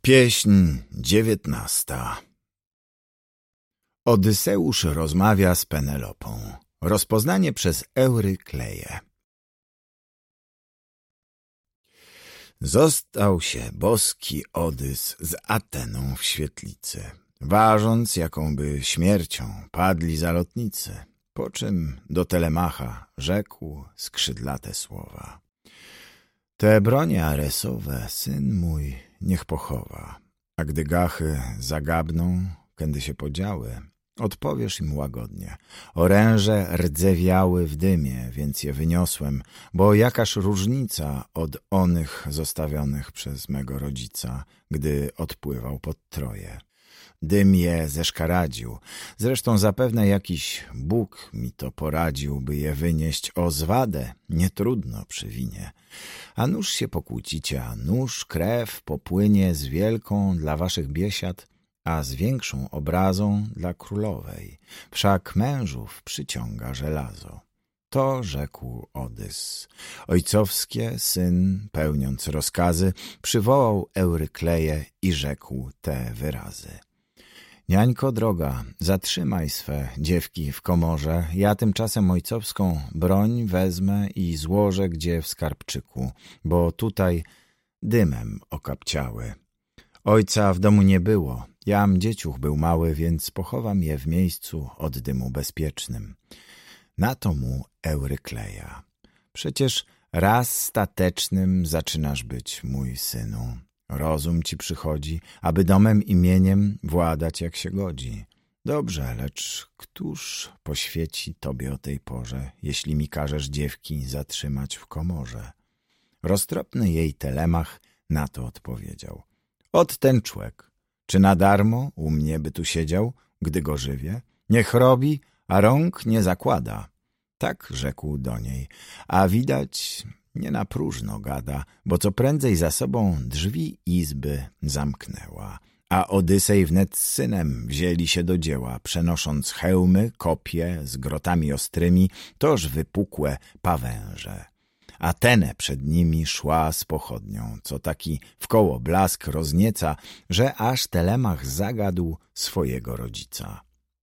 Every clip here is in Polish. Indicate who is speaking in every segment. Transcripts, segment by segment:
Speaker 1: Pieśń 19. Odyseusz rozmawia z Penelopą. Rozpoznanie przez Eurykleję. Został się boski Odys z Ateną w świetlicy, ważąc, jakąby śmiercią padli zalotnicy, po czym do Telemacha rzekł skrzydlate słowa. Te bronie aresowe syn mój niech pochowa, a gdy gachy zagabną, kędy się podziały, odpowiesz im łagodnie. Oręże rdzewiały w dymie, więc je wyniosłem, bo jakaż różnica od onych zostawionych przez mego rodzica, gdy odpływał pod Troję. Dym je zeszkaradził, zresztą zapewne jakiś Bóg mi to poradził, by je wynieść o zwadę, nietrudno przy winie. A nuż się pokłócicie, a nuż krew popłynie z wielką dla waszych biesiad, a z większą obrazą dla królowej. Wszak mężów przyciąga żelazo. To rzekł Odys. Ojcowskie syn, pełniąc rozkazy, przywołał Eurykleję i rzekł te wyrazy. Niańko droga, zatrzymaj swe dziewki w komorze, ja tymczasem ojcowską broń wezmę i złożę gdzie w skarbczyku, bo tutaj dymem okapciały. Ojca w domu nie było, jam dzieciuch był mały, więc pochowam je w miejscu od dymu bezpiecznym. Na to mu Eurykleja. Przecież raz statecznym zaczynasz być, mój synu. Rozum ci przychodzi, aby domem imieniem władać jak się godzi. Dobrze, lecz któż poświeci tobie o tej porze, jeśli mi każesz dziewki zatrzymać w komorze? Roztropny jej Telemach na to odpowiedział. Ot ten człek, czy na darmo u mnie by tu siedział, gdy go żywię? Niech robi, a rąk nie zakłada. Tak rzekł do niej, a widać nie na próżno gada, bo co prędzej za sobą drzwi izby zamknęła. A Odysej wnet z synem wzięli się do dzieła, przenosząc hełmy, kopie z grotami ostrymi, toż wypukłe pawęże. Atenę przed nimi szła z pochodnią, co taki wkoło blask roznieca, że aż Telemach zagadł swojego rodzica.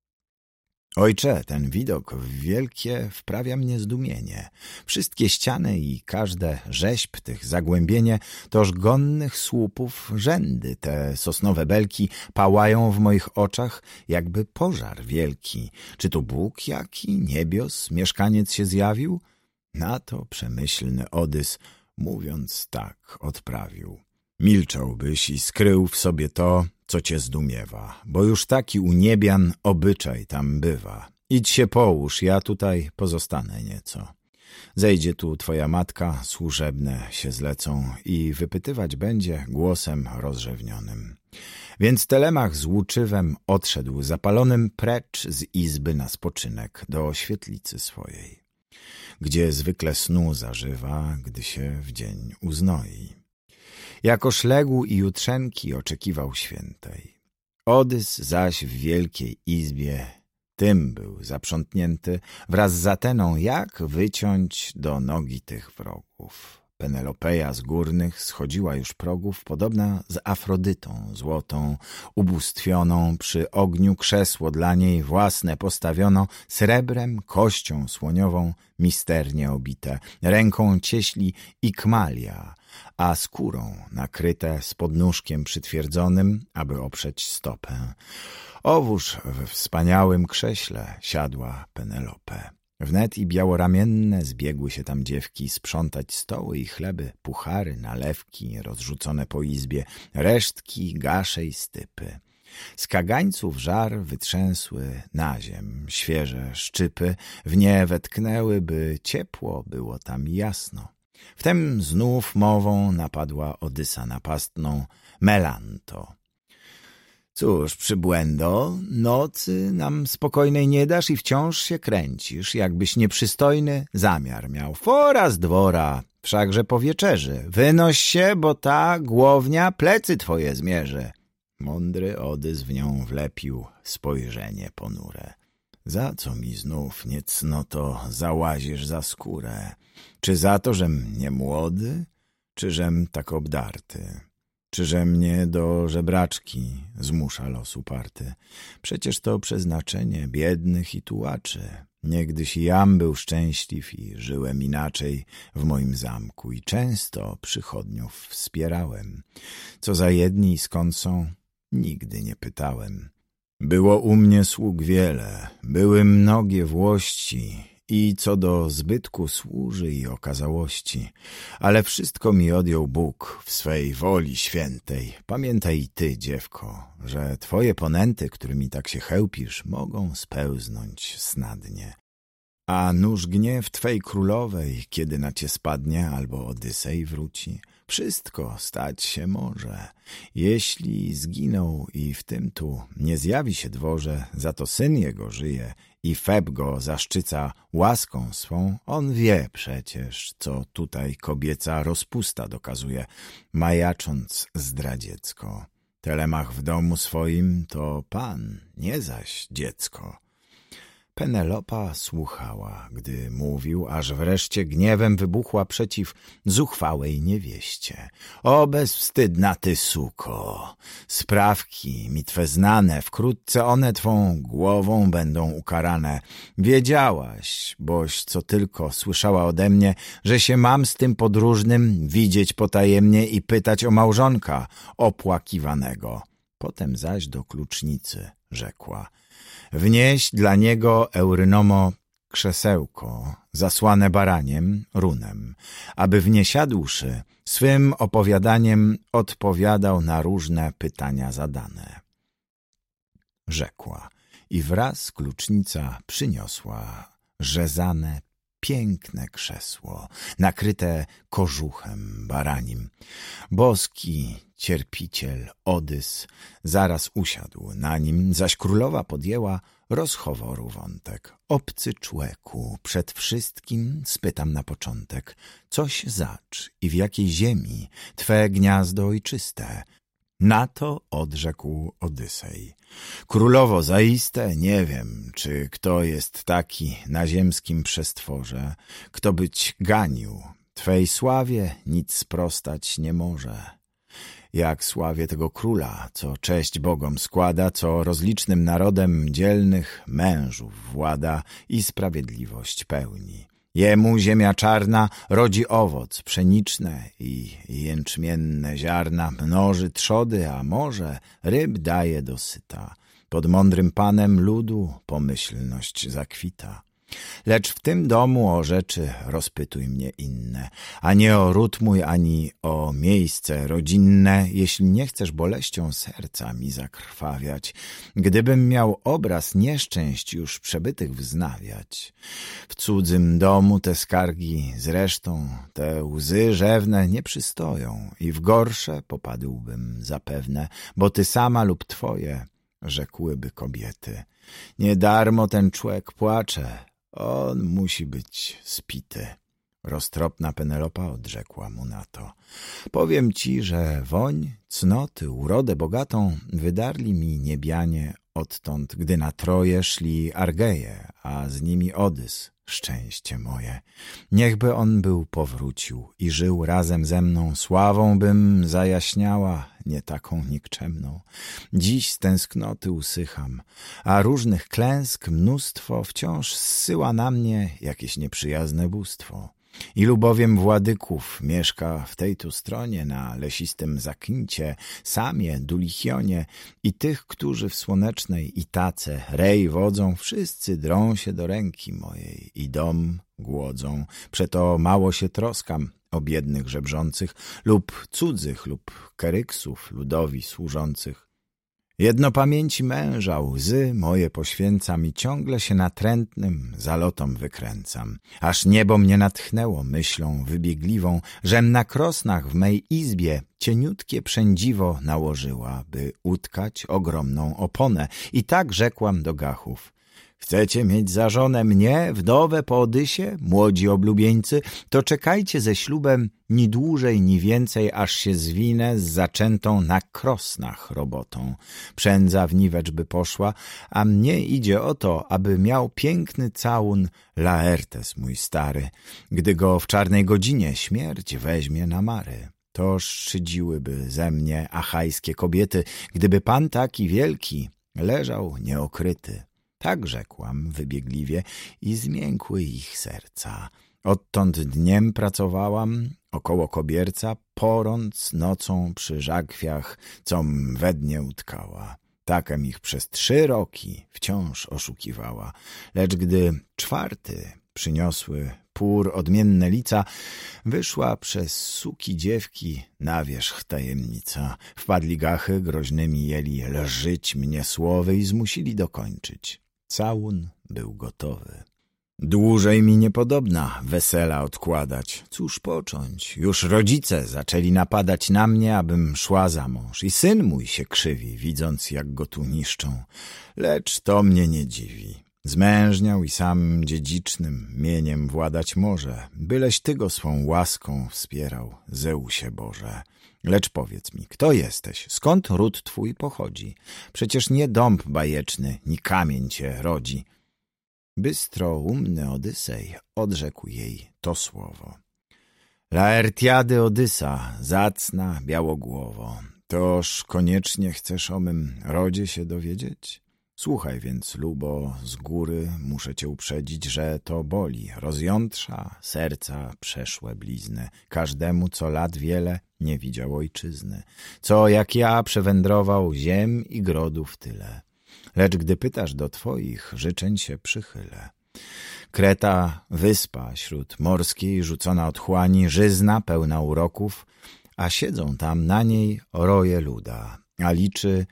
Speaker 1: Ojcze, ten widok wielkie wprawia mnie zdumienie. Wszystkie ściany i każde rzeźb tych zagłębienie, toż gonnych słupów rzędy, te sosnowe belki pałają w moich oczach, jakby pożar wielki. Czy tu Bóg jaki, niebios, mieszkaniec się zjawił? Na to przemyślny Odys, mówiąc tak, odprawił. Milczałbyś i skrył w sobie to, co cię zdumiewa, bo już taki u niebian obyczaj tam bywa. Idź się połóż, ja tutaj pozostanę nieco. Zejdzie tu twoja matka, służebne się zlecą i wypytywać będzie głosem rozrzewnionym. Więc Telemach z łuczywem odszedł zapalonym precz z izby na spoczynek do świetlicy swojej, gdzie zwykle snu zażywa, gdy się w dzień uznoi. Jakoż legł i jutrzenki oczekiwał świętej. Odys zaś w wielkiej izbie tym był zaprzątnięty wraz z Ateną, jak wyciąć do nogi tych wrogów. Penelopeja z górnych schodziła już progów, podobna z Afrodytą złotą, ubóstwioną, przy ogniu krzesło dla niej własne postawiono, srebrem, kością słoniową, misternie obite, ręką cieśli i kmalia, a skórą nakryte z podnóżkiem przytwierdzonym, aby oprzeć stopę. Owóż we wspaniałym krześle siadła Penelope. Wnet i białoramienne zbiegły się tam dziewki sprzątać stoły i chleby, puchary, nalewki rozrzucone po izbie, resztki, gasze i stypy. Z kagańców żar wytrzęsły na ziem świeże szczypy, w nie wetknęły, by ciepło było tam jasno. Wtem znów mową napadła Odysa napastną Melanto. Cóż, przybłędo, nocy nam spokojnej nie dasz i wciąż się kręcisz, jakbyś nieprzystojny zamiar miał. Fora z dwora, wszakże po wieczerzy. Wynoś się, bo ta głownia plecy twoje zmierzy. Mądry Odys w nią wlepił spojrzenie ponure. Za co mi znów, niecnoto, załazisz za skórę? Czy za to, żem nie młody, czy żem tak obdarty? Czyże mnie do żebraczki zmusza los uparty? Przecież to przeznaczenie biednych i tułaczy. Niegdyś jam był szczęśliw i żyłem inaczej w moim zamku i często przychodniów wspierałem. Co za jedni i skąd są, nigdy nie pytałem. Było u mnie sług wiele, były mnogie włości i co do zbytku służy i okazałości, ale wszystko mi odjął Bóg w swej woli świętej. Pamiętaj i ty, dziewko, że twoje ponęty, którymi tak się chełpisz, mogą spełznąć snadnie. A nuż gniew twej królowej, kiedy na cię spadnie albo Odysej wróci, wszystko stać się może. Jeśli zginął i w tym tu nie zjawi się dworze, za to syn jego żyje i Feb go zaszczyca łaską swą, on wie przecież, co tutaj kobieca rozpusta dokazuje, majacząc zdradziecko. Telemach w domu swoim to pan, nie zaś dziecko. Penelopa słuchała, gdy mówił, aż wreszcie gniewem wybuchła przeciw zuchwałej niewieście. O, bezwstydna ty, suko! Sprawki mi twe znane, wkrótce one twą głową będą ukarane. Wiedziałaś, boś co tylko słyszała ode mnie, że się mam z tym podróżnym widzieć potajemnie i pytać o małżonka opłakiwanego. Potem zaś do klucznicy rzekła: wnieś dla niego, Eurynomo, krzesełko zasłane baraniem, runem, aby w nie siadłszy, swym opowiadaniem odpowiadał na różne pytania zadane. Rzekła i wraz klucznica przyniosła rzezane, piękne krzesło, nakryte kożuchem baranim. Boski cierpiciel Odys zaraz usiadł na nim, zaś królowa podjęła rozchoworu wątek. Obcy człeku, przed wszystkim spytam na początek, coś zacz i w jakiej ziemi twe gniazdo ojczyste? Na to odrzekł Odysej: królowo, zaiste nie wiem, czy kto jest taki na ziemskim przestworze, kto być ganił. Twej sławie nic sprostać nie może. Jak sławie tego króla, co cześć bogom składa, co rozlicznym narodem dzielnych mężów włada i sprawiedliwość pełni. Jemu ziemia czarna rodzi owoc pszeniczne i jęczmienne ziarna, mnoży trzody, a morze ryb daje dosyta. Pod mądrym panem ludu pomyślność zakwita. Lecz w tym domu o rzeczy rozpytuj mnie inne, a nie o ród mój, ani o miejsce rodzinne, jeśli nie chcesz boleścią serca mi zakrwawiać, gdybym miał obraz nieszczęść już przebytych wznawiać. W cudzym domu te skargi zresztą, te łzy rzewne nie przystoją i w gorsze popadłbym zapewne, bo ty sama lub twoje, rzekłyby kobiety. Nie darmo ten człowiek płacze, on musi być spity. Roztropna Penelopa odrzekła mu na to: powiem ci, że woń, cnoty, urodę bogatą wydarli mi niebianie odtąd, gdy na Troję szli Argeje, a z nimi Odys, szczęście moje. Niechby on był powrócił i żył razem ze mną, sławą bym zajaśniała, nie taką nikczemną. Dziś z tęsknoty usycham, a różnych klęsk mnóstwo wciąż zsyła na mnie jakieś nieprzyjazne bóstwo. Ilu bowiem władyków mieszka w tej tu stronie, na lesistym Zakincie, Samie, Dulichionie i tych, którzy w słonecznej Itace rej wodzą, wszyscy drą się do ręki mojej i dom głodzą. Przeto mało się troskam o biednych żebrzących lub cudzych lub keryksów ludowi służących. Jedno pamięci męża łzy moje poświęcam i ciągle się natrętnym zalotom wykręcam. Aż niebo mnie natchnęło myślą wybiegliwą, żem na krosnach w mej izbie cieniutkie przędziwo nałożyła, by utkać ogromną oponę. I tak rzekłam do gachów: chcecie mieć za żonę mnie, wdowę po Odysie, młodzi oblubieńcy, to czekajcie ze ślubem ni dłużej, ni więcej, aż się zwinę z zaczętą na krosnach robotą. Przędza w niwecz by poszła, a mnie idzie o to, aby miał piękny całun Laertes mój stary, gdy go w czarnej godzinie śmierć weźmie na mary. to szydziłyby ze mnie achajskie kobiety, gdyby pan taki wielki leżał nieokryty. Tak rzekłam wybiegliwie i zmiękły ich serca. Odtąd dniem pracowałam około kobierca, porąc nocą przy żagwiach, com we dnie utkała. Takem ich przez 3 roki wciąż oszukiwała. Lecz gdy 4 przyniosły pór odmienne lica, wyszła przez suki dziewki na wierzch tajemnica. Wpadli gachy, groźnymi jeli lżyć mnie słowy i zmusili dokończyć. Całun był gotowy. Dłużej mi niepodobna wesela odkładać. Cóż począć? Już rodzice zaczęli napadać na mnie, abym szła za mąż. I syn mój się krzywi, widząc jak go tu niszczą. Lecz to mnie nie dziwi. Zmężniał i sam dziedzicznym mieniem władać może. Byleś ty go swą łaską wspierał, Zeusie Boże. Lecz powiedz mi, kto jesteś? Skąd ród twój pochodzi? Przecież nie dąb bajeczny, ni kamień cię rodzi. Bystro umny Odysej odrzekł jej to słowo. Laertiady Odysa, zacna białogłowo, toż koniecznie chcesz o mym rodzie się dowiedzieć? Słuchaj więc, lubo, z góry muszę cię uprzedzić, że to boli, rozjątrza serca przeszłe blizny, każdemu, co lat wiele nie widział ojczyzny, co jak ja przewędrował ziem i grodów tyle. Lecz gdy pytasz do twoich, życzeń się przychylę. Kreta, wyspa śród morskiej, rzucona otchłani, żyzna, pełna uroków, a siedzą tam na niej roje luda, a liczy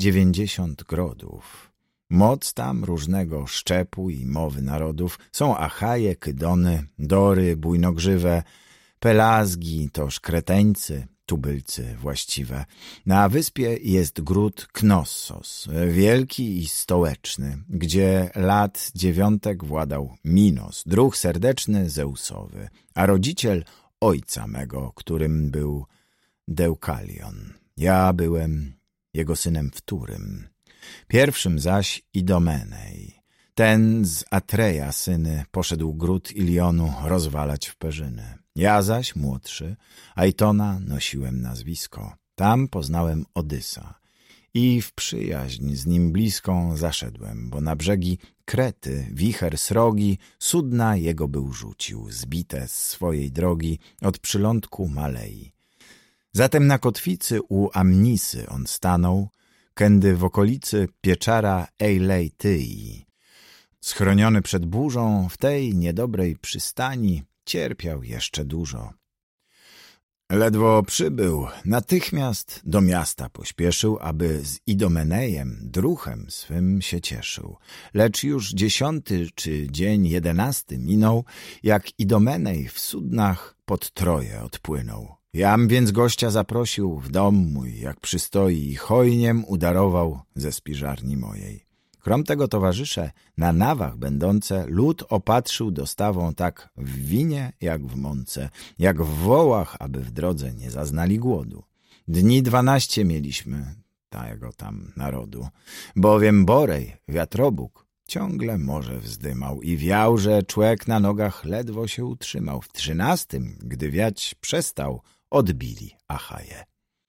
Speaker 1: 90 grodów. Moc tam różnego szczepu i mowy narodów, są Achaje, Kydony, Dory, bujnogrzywe, Pelazgi, toż Kreteńcy, tubylcy właściwe. Na wyspie jest gród Knossos, wielki i stołeczny, gdzie lat 9 władał Minos, druh serdeczny Zeusowy, a rodziciel ojca mego, którym był Deukalion. Ja byłem jego synem wtórym. Pierwszym zaś Idomenej. Ten z Atreja syny poszedł gród Ilionu rozwalać w perzyny. Ja zaś, młodszy, Aitona nosiłem nazwisko. Tam poznałem Odysa i w przyjaźń z nim bliską zaszedłem, bo na brzegi Krety, wicher srogi, судna jego był rzucił, zbite z swojej drogi od przylądku Malei. Zatem na kotwicy u Amnisy on stanął, kędy w okolicy pieczara Eileityi. Schroniony przed burzą w tej niedobrej przystani cierpiał jeszcze dużo. Ledwo przybył, natychmiast do miasta pośpieszył, aby z Idomenejem, druhem swym się cieszył. Lecz już 10 czy dzień 11 minął, jak Idomenej w Sudnach pod Troję odpłynął. Jam więc gościa zaprosił w dom mój, jak przystoi, i hojniem udarował ze spiżarni mojej. Krom tego towarzysze, na nawach będące, lud opatrzył dostawą tak w winie, jak w mące, jak w wołach, aby w drodze nie zaznali głodu. Dni 12 mieliśmy tego tam narodu, bowiem Borej, wiatrobóg, ciągle morze wzdymał i wiał, że człek na nogach ledwo się utrzymał. W 13, gdy wiać przestał, odbili Achaje.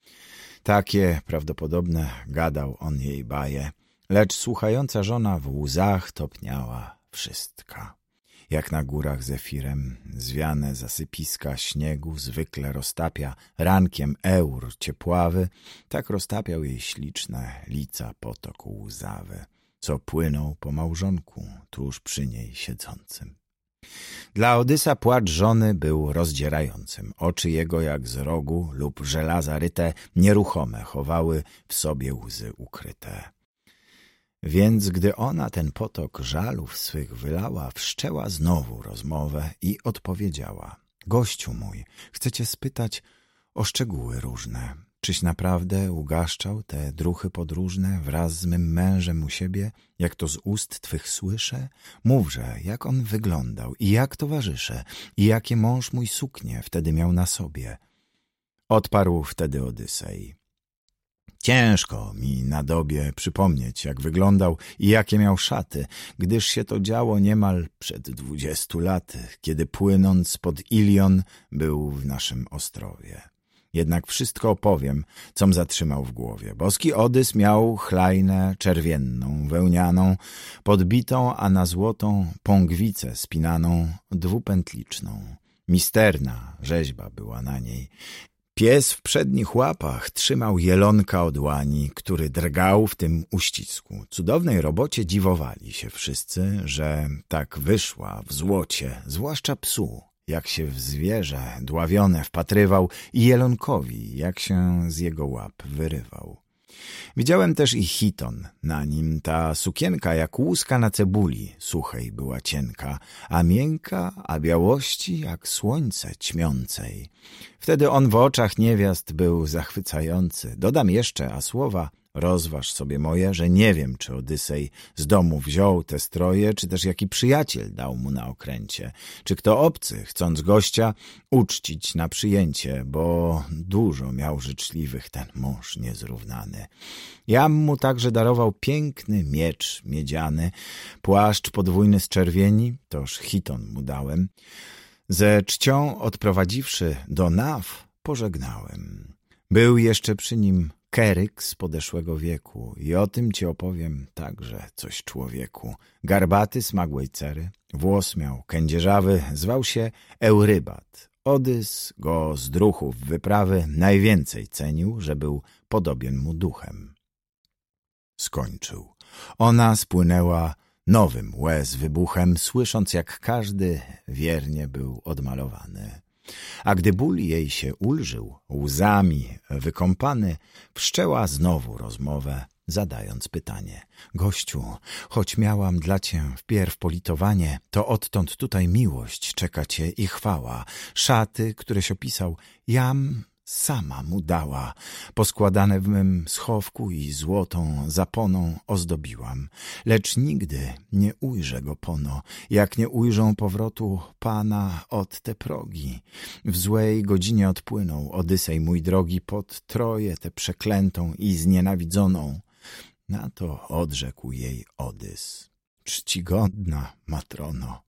Speaker 1: Takie prawdopodobne gadał on jej baje, lecz słuchająca żona w łzach topniała wszystka. Jak na górach zefirem zwiane zasypiska śniegu zwykle roztapia rankiem eur ciepławy, tak roztapiał jej śliczne lica potok łzawy, co płynął po małżonku tuż przy niej siedzącym. Dla Odysa płacz żony był rozdzierającym. Oczy jego jak z rogu lub żelaza ryte, nieruchome chowały w sobie łzy ukryte. Więc gdy ona ten potok żalów swych wylała, wszczęła znowu rozmowę i odpowiedziała. Gościu mój, chcę cię spytać o szczegóły różne. Czyś naprawdę ugaszczał te druchy podróżne wraz z mym mężem u siebie, jak to z ust twych słyszę? Mówże, jak on wyglądał i jak towarzysze i jakie mąż mój suknie wtedy miał na sobie. Odparł wtedy Odysej. Ciężko mi na dobie przypomnieć, jak wyglądał i jakie miał szaty, gdyż się to działo niemal przed 20 laty, kiedy płynąc pod Ilion był w naszym Ostrowie. Jednak wszystko opowiem, com zatrzymał w głowie. Boski Odys miał chlajnę czerwienną, wełnianą, podbitą, a na złotą pągwicę spinaną, dwupętliczną. Misterna rzeźba była na niej. Pies w przednich łapach trzymał jelonka od łani, który drgał w tym uścisku. Cudownej robocie dziwowali się wszyscy, że tak wyszła w złocie, zwłaszcza psu, jak się w zwierzę dławione wpatrywał i jelonkowi, jak się z jego łap wyrywał. Widziałem też i chiton na nim, ta sukienka jak łuska na cebuli, suchej była cienka, a miękka, a białości jak słońce ćmiącej. Wtedy on w oczach niewiast był zachwycający. Dodam jeszcze, a słowa rozważ sobie moje, że nie wiem, czy Odysej z domu wziął te stroje, czy też jaki przyjaciel dał mu na okręcie, czy kto obcy, chcąc gościa uczcić na przyjęcie, bo dużo miał życzliwych ten mąż niezrównany. Jam mu także darował piękny miecz miedziany, płaszcz podwójny z czerwieni, toż chiton mu dałem. Ze czcią odprowadziwszy do Naw, pożegnałem. Był jeszcze przy nim Keryk z podeszłego wieku i o tym ci opowiem także coś, człowieku. Garbaty, smagłej cery, włos miał kędzierzawy, zwał się Eurybat. Odys go z druchów wyprawy najwięcej cenił, że był podobien mu duchem. Skończył. Ona spłynęła nowym łez wybuchem, słysząc, jak każdy wiernie był odmalowany. A gdy ból jej się ulżył, łzami wykąpany, wszczęła znowu rozmowę, zadając pytanie. Gościu, choć miałam dla cię wpierw politowanie, to odtąd tutaj miłość czeka cię i chwała. Szaty, któreś opisał, jam sama mu dała, poskładane w mym schowku i złotą zaponą ozdobiłam. Lecz nigdy nie ujrzę go pono, jak nie ujrzą powrotu Pana od te progi. W złej godzinie odpłynął Odysej mój drogi pod Troję tę przeklętą i znienawidzoną. Na to odrzekł jej Odys. Czcigodna matrono,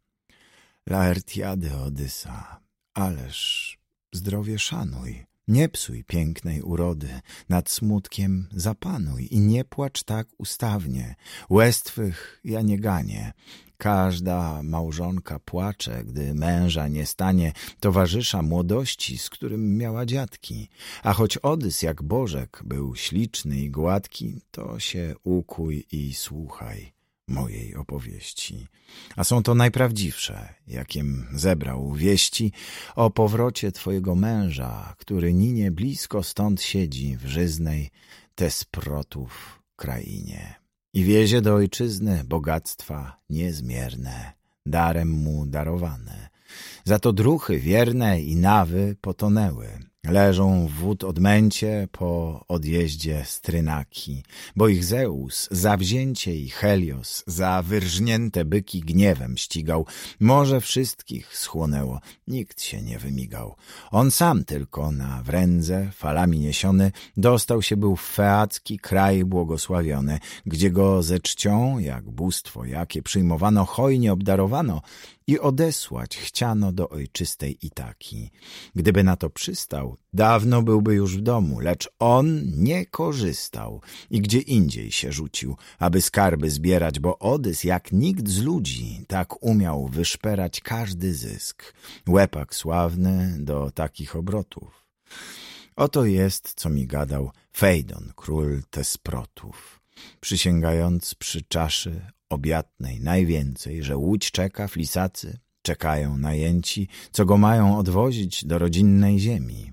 Speaker 1: Laertiady Odysa, ależ zdrowie szanuj. Nie psuj pięknej urody, nad smutkiem zapanuj i nie płacz tak ustawnie. Łez twych ja nie ganię. Każda małżonka płacze, gdy męża nie stanie towarzysza młodości, z którym miała dziadki. A choć Odys jak bożek był śliczny i gładki, to się ukuj i słuchaj mojej opowieści. A są to najprawdziwsze, jakiem zebrał wieści o powrocie twojego męża, który ninie blisko stąd siedzi w żyznej Tesprotów krainie i wiezie do ojczyzny bogactwa niezmierne, darem mu darowane. Za to druchy wierne i nawy potonęły. Leżą w wód odmęcie po odjeździe z Trynaki, bo ich Zeus zawzięcie i Helios za wyrżnięte byki gniewem ścigał. Morze wszystkich schłonęło, nikt się nie wymigał. On sam tylko na wrędze, falami niesiony, dostał się był w feacki kraj błogosławiony, gdzie go ze czcią, jak bóstwo jakie przyjmowano, hojnie obdarowano i odesłać chciano do ojczystej Itaki. Gdyby na to przystał, dawno byłby już w domu, lecz on nie korzystał i gdzie indziej się rzucił, aby skarby zbierać, bo Odys jak nikt z ludzi tak umiał wyszperać każdy zysk. Łepak sławny do takich obrotów. Oto jest, co mi gadał Fejdon, król Tesprotów, przysięgając przy czaszy obiatnej najwięcej, że łódź czeka, flisacy czekają najęci, co go mają odwozić do rodzinnej ziemi.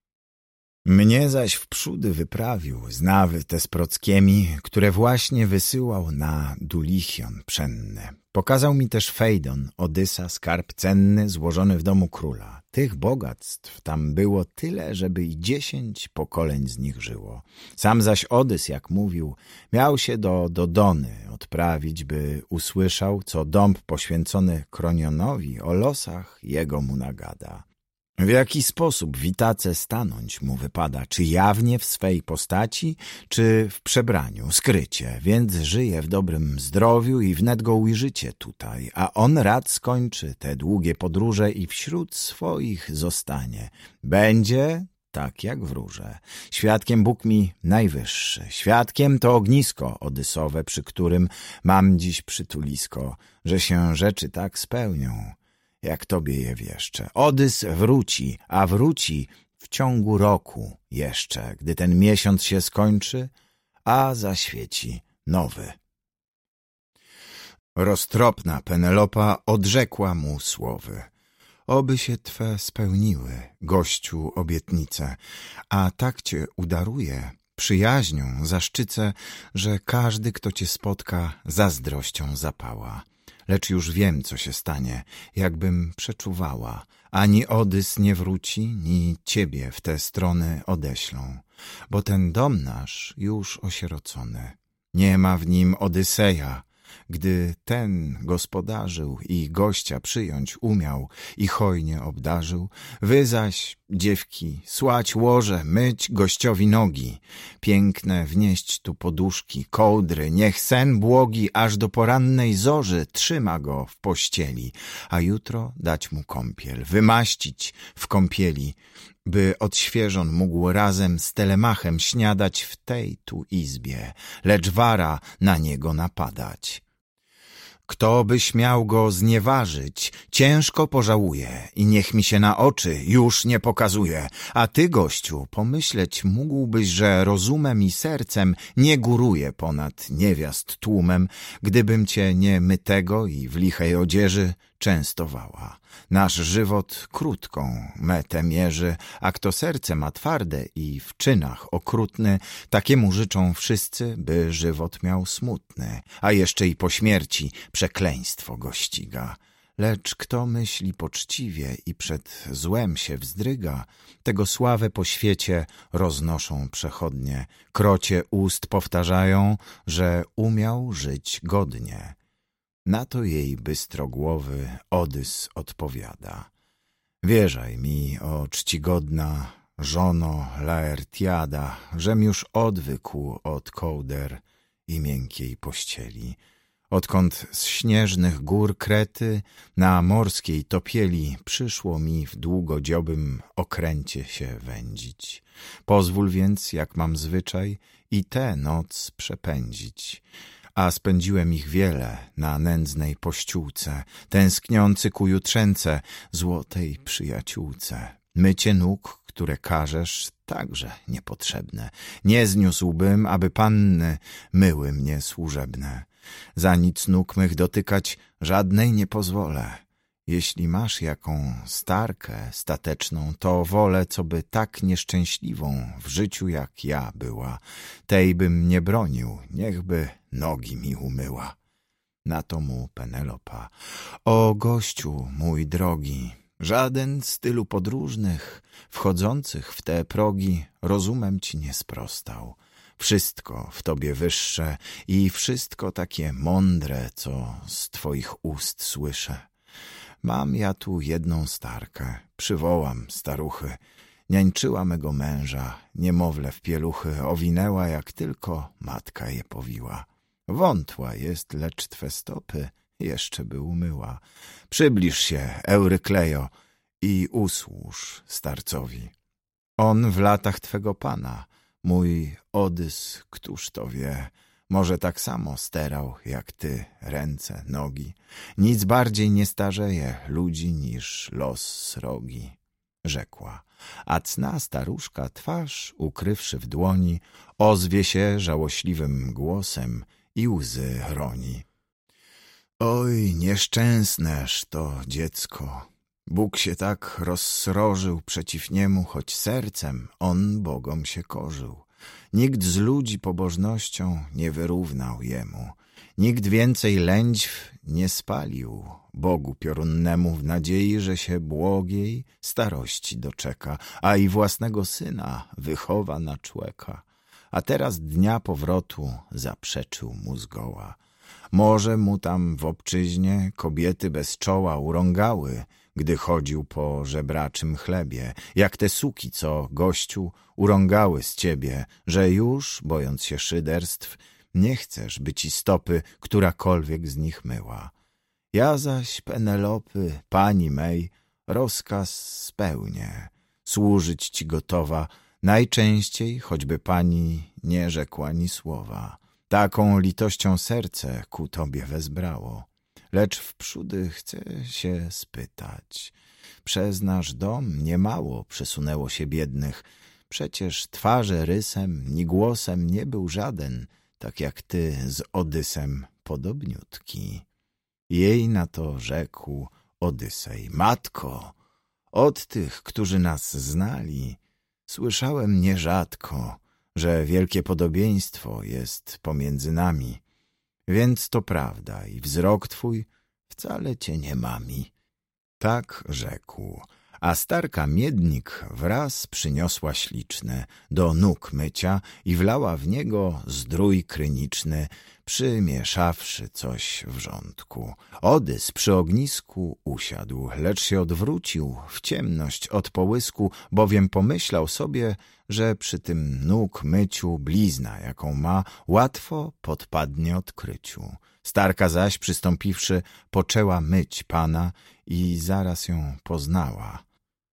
Speaker 1: Mnie zaś wprzódy wyprawił z Nawy Tesprockiemi, które właśnie wysyłał na Dulichion pszenne. Pokazał mi też Fejdon, Odysa, skarb cenny złożony w domu króla. Tych bogactw tam było tyle, żeby i 10 pokoleń z nich żyło. Sam zaś Odys, jak mówił, miał się do Dodony odprawić, by usłyszał, co dąb poświęcony Kronionowi o losach jego mu nagada. W jaki sposób w Itace stanąć mu wypada, czy jawnie w swej postaci, czy w przebraniu, skrycie, więc żyje w dobrym zdrowiu i wnet go ujrzycie tutaj, a on rad skończy te długie podróże i wśród swoich zostanie. Będzie tak jak wróżę. Świadkiem Bóg mi najwyższy, świadkiem to ognisko odysowe, przy którym mam dziś przytulisko, że się rzeczy tak spełnią, jak tobie je wieszczę. Odys wróci, a wróci w ciągu roku jeszcze, gdy ten miesiąc się skończy, a zaświeci nowy. Roztropna Penelopa odrzekła mu słowy. Oby się twe spełniły, gościu, obietnice, a tak cię udaruję, przyjaźnią zaszczycę, że każdy, kto cię spotka, zazdrością zapała. Lecz już wiem, co się stanie, jakbym przeczuwała. Ani Odys nie wróci, ni ciebie w te strony odeślą, bo ten dom nasz już osierocony. Nie ma w nim Odyseja, gdy ten gospodarzył i gościa przyjąć umiał i hojnie obdarzył. Wy zaś, dziewki, słać łoże, myć gościowi nogi, piękne wnieść tu poduszki, kołdry, niech sen błogi aż do porannej zorzy trzyma go w pościeli, a jutro dać mu kąpiel, wymaścić w kąpieli, by odświeżon mógł razem z Telemachem śniadać w tej tu izbie, lecz wara na niego napadać. Kto by śmiał go znieważyć, ciężko pożałuje i niech mi się na oczy już nie pokazuje. A ty, gościu, pomyśleć mógłbyś, że rozumem i sercem nie góruję ponad niewiast tłumem, gdybym cię nie mytego i w lichej odzieży częstowała. Nasz żywot krótką metę mierzy, a kto serce ma twarde i w czynach okrutny, takiemu życzą wszyscy, by żywot miał smutny, a jeszcze i po śmierci przekleństwo go ściga. Lecz kto myśli poczciwie i przed złem się wzdryga, tego sławę po świecie roznoszą przechodnie, krocie ust powtarzają, że umiał żyć godnie. Na to jej bystrogłowy Odys odpowiada. Wierzaj mi, o czcigodna żono Laertiada, żem już odwykł od kołder i miękkiej pościeli. Odkąd z śnieżnych gór Krety na morskiej topieli przyszło mi w długodziobym okręcie się wędzić. Pozwól więc, jak mam zwyczaj, i tę noc przepędzić. A spędziłem ich wiele na nędznej pościółce, tęskniący ku jutrzęce, złotej przyjaciółce. Mycie nóg, które każesz, także niepotrzebne. Nie zniósłbym, aby panny myły mnie służebne. Za nic nóg mych dotykać żadnej nie pozwolę. Jeśli masz jaką starkę stateczną, to wolę, co by tak nieszczęśliwą w życiu jak ja była. Tej bym nie bronił, niechby nogi mi umyła. Na to mu Penelopa. O gościu mój drogi, żaden z tylu podróżnych, wchodzących w te progi, rozumem ci nie sprostał. Wszystko w tobie wyższe i wszystko takie mądre, co z twoich ust słyszę. Mam ja tu jedną starkę, przywołam staruchy. Niańczyła mego męża, niemowlę w pieluchy owinęła, jak tylko matka je powiła. Wątła jest, lecz twe stopy jeszcze by umyła. Przybliż się, Euryklejo, i usłuż starcowi. On w latach twego pana, mój Odys, któż to wie, może tak samo sterał jak ty ręce, nogi. Nic bardziej nie starzeje ludzi niż los srogi, rzekła. A cna staruszka twarz, ukrywszy w dłoni, ozwie się żałośliwym głosem i łzy roni. Oj, nieszczęsneż to dziecko. Bóg się tak rozsrożył przeciw niemu, choć sercem on Bogom się korzył. Nikt z ludzi pobożnością nie wyrównał jemu. Nikt więcej lędźw nie spalił Bogu piorunnemu w nadziei, że się błogiej starości doczeka, a i własnego syna wychowa na człeka. A teraz dnia powrotu zaprzeczył mu zgoła. Może mu tam w obczyźnie kobiety bez czoła urągały, gdy chodził po żebraczym chlebie, jak te suki, co, gościu, urągały z ciebie, że już, bojąc się szyderstw, nie chcesz, by ci stopy którakolwiek z nich myła. Ja zaś, Penelopy, pani mej, rozkaz spełnię. służyć ci gotowa, najczęściej, choćby pani nie rzekła ni słowa. Taką litością serce ku tobie wezbrało. Lecz wprzódy chcę się spytać. Przez nasz dom niemało przesunęło się biednych. Przecież twarze rysem, ni głosem nie był żaden, tak jak ty z Odysem podobniutki. Jej na to rzekł Odysej: matko, od tych, którzy nas znali, słyszałem nierzadko, że wielkie podobieństwo jest pomiędzy nami. Więc to prawda i wzrok twój wcale cię nie mami. Tak rzekł, a starka Miednik wraz przyniosła śliczne do nóg mycia i wlała w niego zdrój kryniczny, przymieszawszy coś w rządku. Odys przy ognisku usiadł, lecz się odwrócił w ciemność od połysku, bowiem pomyślał sobie, że przy tym nóg myciu blizna, jaką ma, łatwo podpadnie odkryciu. Starka zaś, przystąpiwszy, poczęła myć pana i zaraz ją poznała.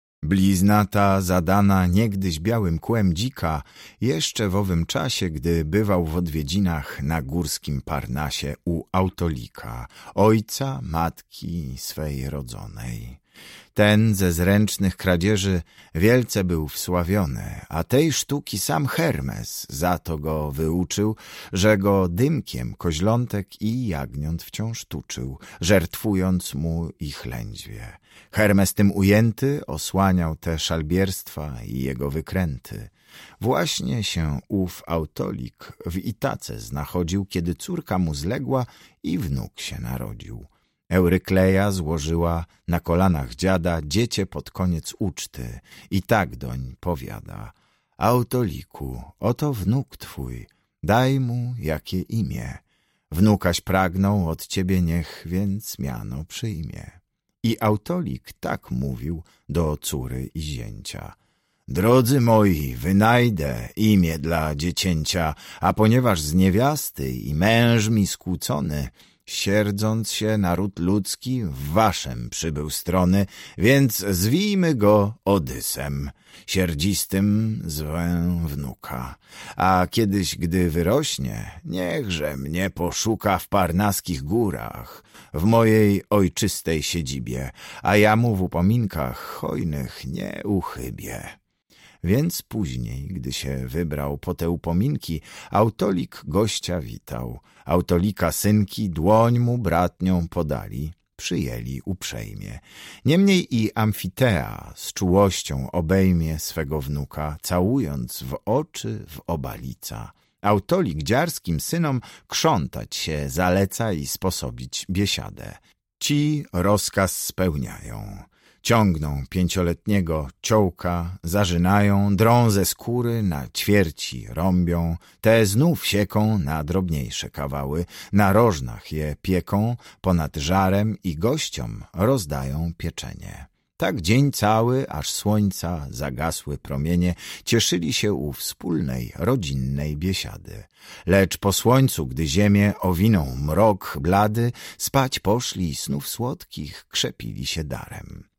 Speaker 1: Blizna ta zadana niegdyś białym kłem dzika, jeszcze w owym czasie, gdy bywał w odwiedzinach na górskim Parnasie u Autolika, ojca matki swej rodzonej. Ten ze zręcznych kradzieży wielce był wsławiony, a tej sztuki sam Hermes za to go wyuczył, że go dymkiem koźlątek i jagniąt wciąż tuczył, żertwując mu ich lędźwie. Hermes tym ujęty osłaniał te szalbierstwa i jego wykręty. Właśnie się ów Autolik w Itace znachodził, kiedy córka mu zległa i wnuk się narodził. Eurykleja złożyła na kolanach dziada dziecię pod koniec uczty i tak doń powiada: Autoliku, oto wnuk twój, daj mu jakie imię. Wnukaś pragnął od ciebie, niech więc miano przyjmie. I Autolik tak mówił do córy i zięcia: drodzy moi, wynajdę imię dla dziecięcia, a ponieważ z niewiasty i męż mi skłócony, sierdząc się naród ludzki w waszem przybył strony, więc zwijmy go Odysem, sierdzistym zwę wnuka. A kiedyś, gdy wyrośnie, niechże mnie poszuka w parnaskich górach, w mojej ojczystej siedzibie, a ja mu w upominkach hojnych nie uchybię. Więc później, gdy się wybrał po te upominki, Autolik gościa witał. Autolika synki dłoń mu bratnią podali, przyjęli uprzejmie. Niemniej i Amfitea z czułością obejmie swego wnuka, całując w oczy w oba lica. Autolik dziarskim synom krzątać się zaleca i sposobić biesiadę. Ci rozkaz spełniają. Ciągną 5-letniego ciołka, zarzynają, drą ze skóry na ćwierci rąbią, te znów sieką na drobniejsze kawały, na rożnach je pieką, ponad żarem i gościom rozdają pieczenie. Tak dzień cały, aż słońca zagasły promienie, cieszyli się u wspólnej, rodzinnej biesiady. Lecz po słońcu, gdy ziemię owinął mrok blady, spać poszli i snów słodkich krzepili się darem.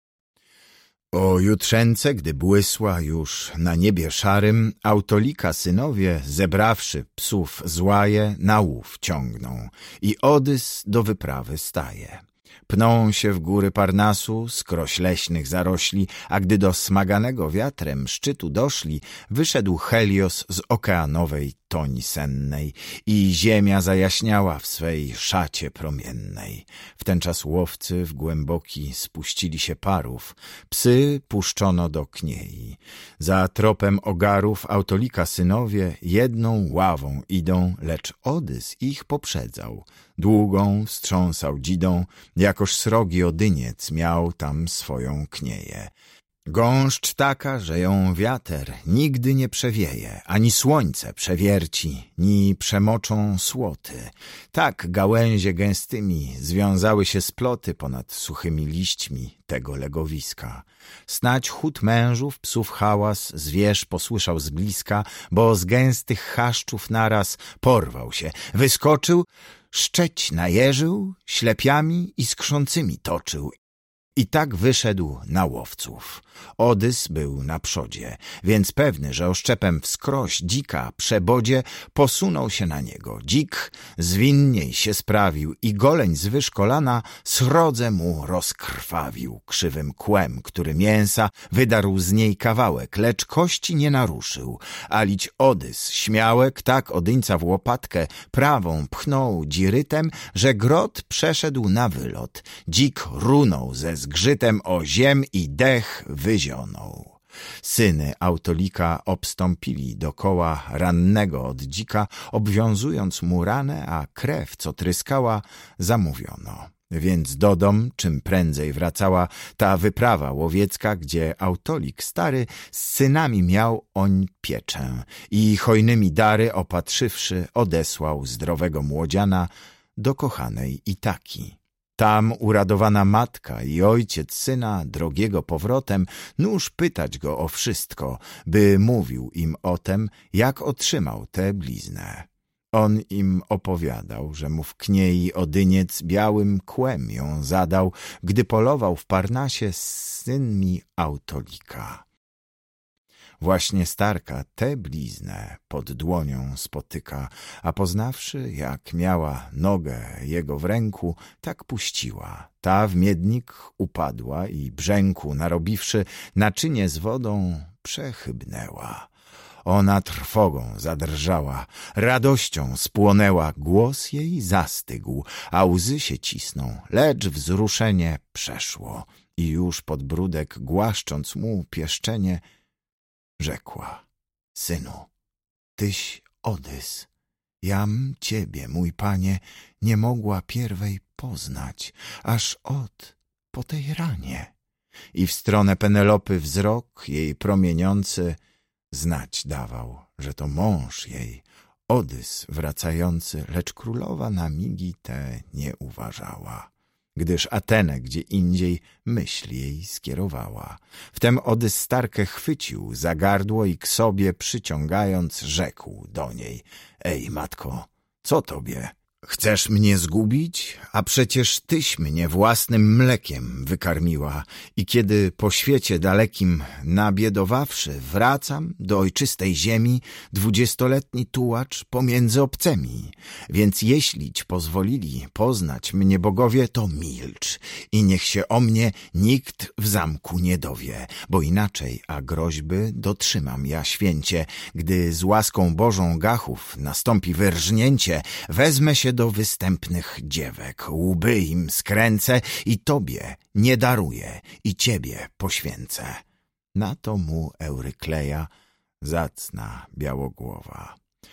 Speaker 1: O jutrzęce, gdy błysła już na niebie szarym, Autolika synowie, zebrawszy psów złaje, na łów ciągną i Odys do wyprawy staje. Pną się w góry Parnasu, skroś leśnych zarośli, a gdy do smaganego wiatrem szczytu doszli, wyszedł Helios z okeanowej toni sennej i ziemia zajaśniała w swej szacie promiennej. W ten czas łowcy w głęboki spuścili się parów, psy puszczono do kniei. Za tropem ogarów Autolika synowie jedną ławą idą, lecz Odys ich poprzedzał. Długą wstrząsał dzidą, jakoż srogi odyniec miał tam swoją knieję. Gąszcz taka, że ją wiater nigdy nie przewieje, ani słońce przewierci, ni przemoczą słoty. Tak gałęzie gęstymi związały się sploty ponad suchymi liśćmi tego legowiska. Snać chód mężów, psów hałas, zwierz posłyszał z bliska, bo z gęstych chaszczów naraz porwał się, wyskoczył, szczeć najeżył, ślepiami i skrzącymi toczył I tak wyszedł na łowców. Odys był na przodzie, więc pewny, że oszczepem wskroś dzika przebodzie, posunął się na niego. Dzik zwinniej się sprawił i goleń zwyż kolana srodze mu rozkrwawił krzywym kłem, który mięsa wydarł z niej kawałek, lecz kości nie naruszył. A lić Odys śmiałek tak odyńca w łopatkę prawą pchnął dzirytem, że grot przeszedł na wylot. Dzik runął ze zgrzytem o ziem i dech wyzionął. Syny Autolika obstąpili dokoła rannego od dzika, obwiązując mu ranę, a krew, co tryskała, zamówiono. Więc do dom czym prędzej wracała ta wyprawa łowiecka, gdzie Autolik stary z synami miał oń pieczę i hojnymi dary opatrzywszy odesłał zdrowego młodziana do kochanej Itaki. Tam uradowana matka i ojciec syna drogiego powrotem nuż pytać go o wszystko, by mówił im o tem, jak otrzymał tę bliznę. On im opowiadał, że mu w kniei Odyniec białym kłem ją zadał, gdy polował w Parnasie z synmi Autolika. Właśnie starka tę bliznę pod dłonią spotyka, a poznawszy, jak miała nogę jego w ręku, tak puściła. Ta w miednik upadła i brzęku narobiwszy, naczynie z wodą przechybnęła. Ona trwogą zadrżała, radością spłonęła, głos jej zastygł, a łzy się cisną, lecz wzruszenie przeszło i już podbródek głaszcząc mu pieszczenie, rzekła: synu, tyś Odys, jam ciebie, mój panie, nie mogła pierwej poznać, aż po tej ranie. I w stronę Penelopy wzrok jej promieniący znać dawał, że to mąż jej, Odys wracający, lecz królowa na migi te nie uważała, gdyż Atenę gdzie indziej myśl jej skierowała. Wtem Odys starkę chwycił za gardło i k sobie przyciągając rzekł do niej: ej, matko, co tobie? Chcesz mnie zgubić? A przecież tyś mnie własnym mlekiem wykarmiła i kiedy po świecie dalekim nabiedowawszy wracam do ojczystej ziemi, 20-letni tułacz pomiędzy obcemi. Więc jeślić pozwolili poznać mnie bogowie, to milcz i niech się o mnie nikt w zamku nie dowie, bo inaczej, a groźby dotrzymam ja święcie, gdy z łaską Bożą gachów nastąpi wyrżnięcie, wezmę się do występnych dziewek, łby im skręcę i tobie nie daruję i ciebie poświęcę. Na to mu Eurykleja, zacna białogłowa: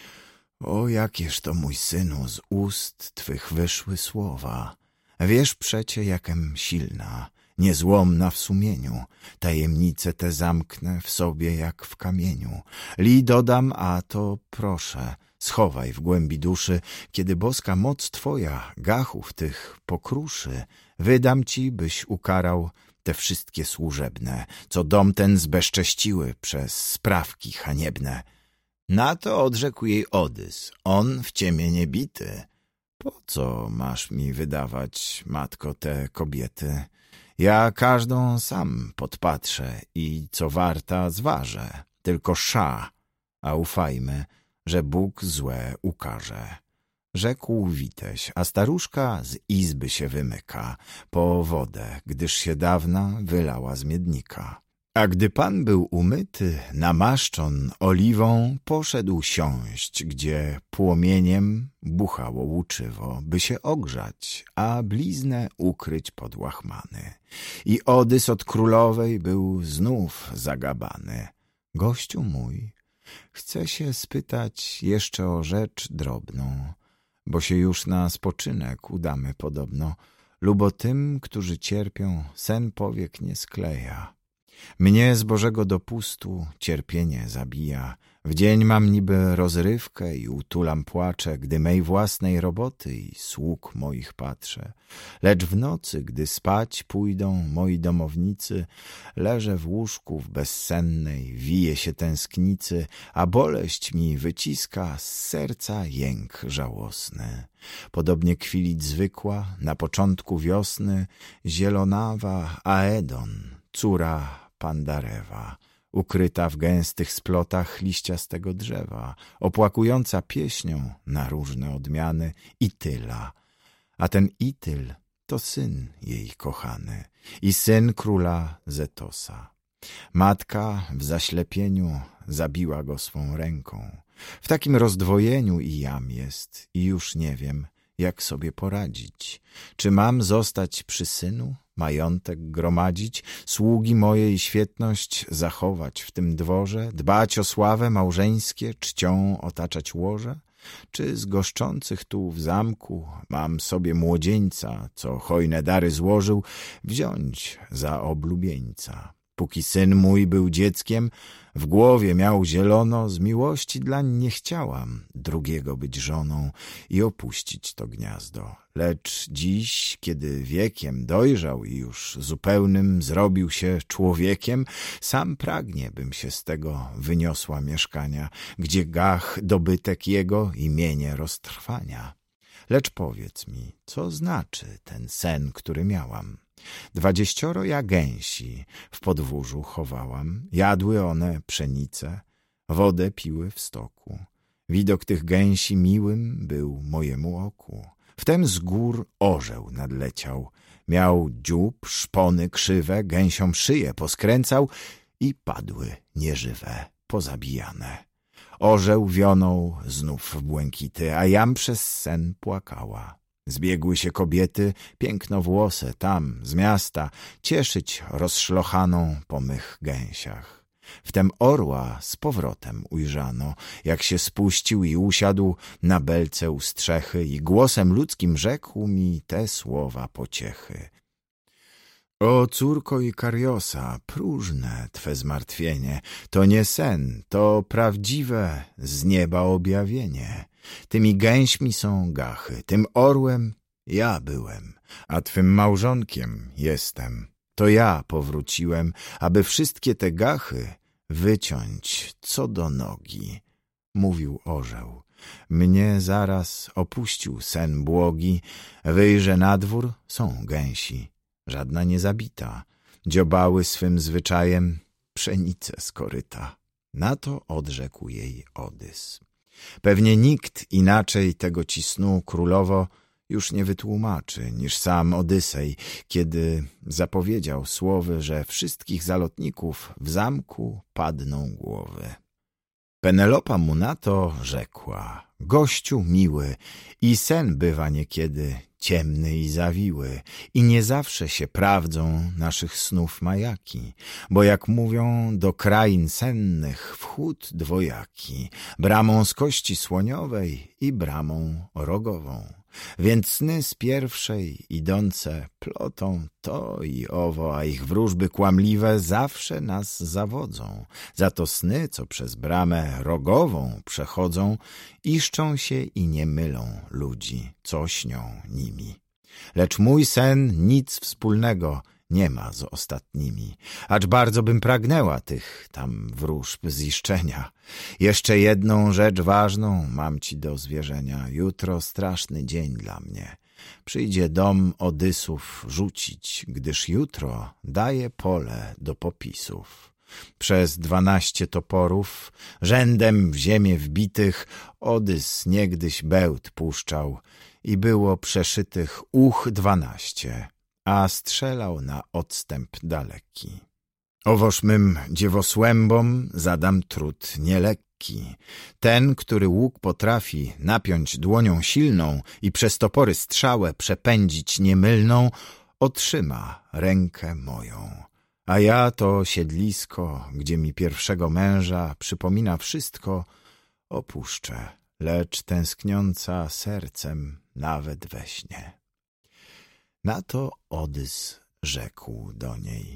Speaker 1: o, jakież to, mój synu, z ust twych wyszły słowa. Wiesz przecie, jakem silna, niezłomna w sumieniu, tajemnice te zamknę w sobie jak w kamieniu. Li dodam, a to proszę, schowaj w głębi duszy, kiedy boska moc twoja gachów tych pokruszy, wydam ci, byś ukarał te wszystkie służebne, co dom ten zbezcześciły przez sprawki haniebne. Na to odrzekł jej Odys, on w ciemię nie bity: po co masz mi wydawać, matko, te kobiety? Ja każdą sam podpatrzę i co warta zważę, tylko a ufajmy, że Bóg złe ukarze. Rzekł Witeś, a staruszka z izby się wymyka po wodę, gdyż się dawna wylała z miednika. A gdy pan był umyty, namaszczon oliwą, poszedł siąść, gdzie płomieniem buchało łuczywo, by się ogrzać, a bliznę ukryć pod łachmany. I Odys od królowej był znów zagabany. Gościu mój, chcę się spytać jeszcze o rzecz drobną, bo się już na spoczynek udamy podobno, lubo tym, którzy cierpią, sen powiek nie skleja. Mnie z Bożego dopustu cierpienie zabija. W dzień mam niby rozrywkę i utulam płacze, gdy mej własnej roboty i sług moich patrzę. Lecz w nocy, gdy spać pójdą moi domownicy, leżę w łóżku w bezsennej, wije się tęsknicy, a boleść mi wyciska z serca jęk żałosny. Podobnie kwilić zwykła na początku wiosny zielonawa Aedon, córa Pandarewa, ukryta w gęstych splotach liściastego drzewa, opłakująca pieśnią na różne odmiany Ityla. A ten Ityl to syn jej kochany i syn króla Zetosa. Matka w zaślepieniu zabiła go swą ręką. W takim rozdwojeniu i jam jest i już nie wiem, jak sobie poradzić. Czy mam zostać przy synu, majątek gromadzić, sługi moje i świetność zachować w tym dworze, dbać o sławę małżeńskie, czcią otaczać łoże? Czy z goszczących tu w zamku mam sobie młodzieńca, co hojne dary złożył, wziąć za oblubieńca? Póki syn mój był dzieckiem, w głowie miał zielono, z miłości dlań nie chciałam drugiego być żoną i opuścić to gniazdo. Lecz dziś, kiedy wiekiem dojrzał i już zupełnym zrobił się człowiekiem, sam pragnie, bym się z tego wyniosła mieszkania, gdzie gach dobytek jego i mienie roztrwania. Lecz powiedz mi, co znaczy ten sen, który miałam? 20 ja gęsi w podwórzu chowałam, jadły one pszenicę, wodę piły w stoku. Widok tych gęsi miłym był mojemu oku. Wtem z gór orzeł nadleciał, miał dziób, szpony krzywe, gęsiom szyję poskręcał i padły nieżywe, pozabijane. Orzeł wionął znów w błękity, a jam przez sen płakała. Zbiegły się kobiety, pięknowłose, tam, z miasta, cieszyć rozszlochaną po mych gęsiach. Wtem orła z powrotem ujrzano, jak się spuścił i usiadł na belce u strzechy i głosem ludzkim rzekł mi te słowa pociechy. O córko Ikariosa, próżne twe zmartwienie, to nie sen, to prawdziwe z nieba objawienie. Tymi gęśmi są gachy, tym orłem ja byłem, a twym małżonkiem jestem. To ja powróciłem, aby wszystkie te gachy wyciąć co do nogi. Mówił orzeł. Mnie zaraz opuścił sen błogi, wyjrzę na dwór, są gęsi. Żadna nie zabita, dziobały swym zwyczajem pszenicę z koryta. Na to odrzekł jej Odys. Pewnie nikt inaczej tego ci snu, królowo, już nie wytłumaczy niż sam Odysej, kiedy zapowiedział słowy, że wszystkich zalotników w zamku padną głowy. Penelopa mu na to rzekła: gościu miły, i sen bywa niekiedy ciemny i zawiły, i nie zawsze się prawdzą naszych snów majaki, bo jak mówią, do krain sennych wchód dwojaki, bramą z kości słoniowej i bramą rogową. Więc sny z pierwszej idące plotą to i owo, a ich wróżby kłamliwe zawsze nas zawodzą. Za to sny, co przez bramę rogową przechodzą, iszczą się i nie mylą ludzi, co śnią nimi. Lecz mój sen nic wspólnego nie ma z ostatnimi, acz bardzo bym pragnęła tych tam wróżb ziszczenia. Jeszcze jedną rzecz ważną mam ci do zwierzenia. Jutro straszny dzień dla mnie. Przyjdzie dom Odysów rzucić, gdyż jutro daje pole do popisów. Przez 12 toporów, rzędem w ziemię wbitych, Odys niegdyś bełt puszczał i było przeszytych 12, a strzelał na odstęp daleki. Owoż mym dziewosłębom zadam trud nielekki. Ten, który łuk potrafi napiąć dłonią silną i przez topory strzałę przepędzić niemylną, otrzyma rękę moją. A ja to siedlisko, gdzie mi pierwszego męża przypomina wszystko, opuszczę, lecz tęskniąca sercem nawet we śnie. Na to Odys rzekł do niej: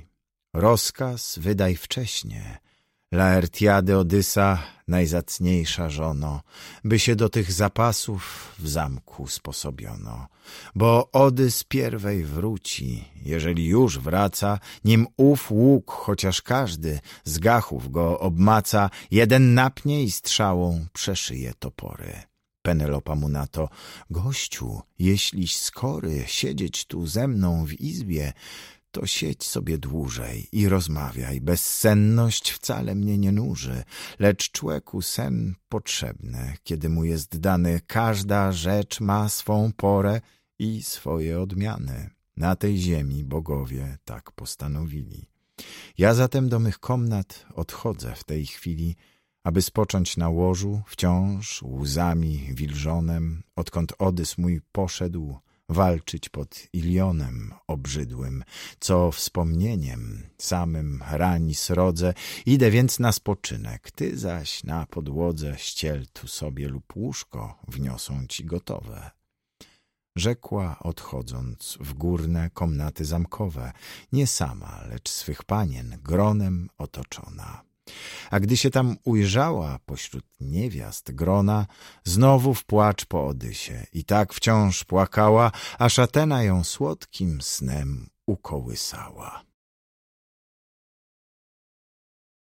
Speaker 1: rozkaz wydaj wcześnie, Laertiady Odysa, najzacniejsza żono, by się do tych zapasów w zamku sposobiono. Bo Odys pierwej wróci, jeżeli już wraca, nim ów łuk, chociaż każdy z gachów go obmaca, jeden napnie i strzałą przeszyje topory. Penelopa mu na to: gościu, jeśliś skory siedzieć tu ze mną w izbie, to siedź sobie dłużej i rozmawiaj. Bezsenność wcale mnie nie nuży, lecz człeku sen potrzebny, kiedy mu jest dany. Każda rzecz ma swą porę i swoje odmiany. Na tej ziemi bogowie tak postanowili. Ja zatem do mych komnat odchodzę w tej chwili, aby spocząć na łożu, wciąż łzami wilżonem, odkąd Odys mój poszedł walczyć pod Ilionem obrzydłym, co wspomnieniem samym rani srodze. Idę więc na spoczynek, ty zaś na podłodze ściel tu sobie lub łóżko wniosą ci gotowe. Rzekła, odchodząc w górne komnaty zamkowe, nie sama, lecz swych panien gronem otoczona. A gdy się tam ujrzała pośród niewiast grona, znowu w płacz po Odysie i tak wciąż płakała, aż Atena ją słodkim snem ukołysała.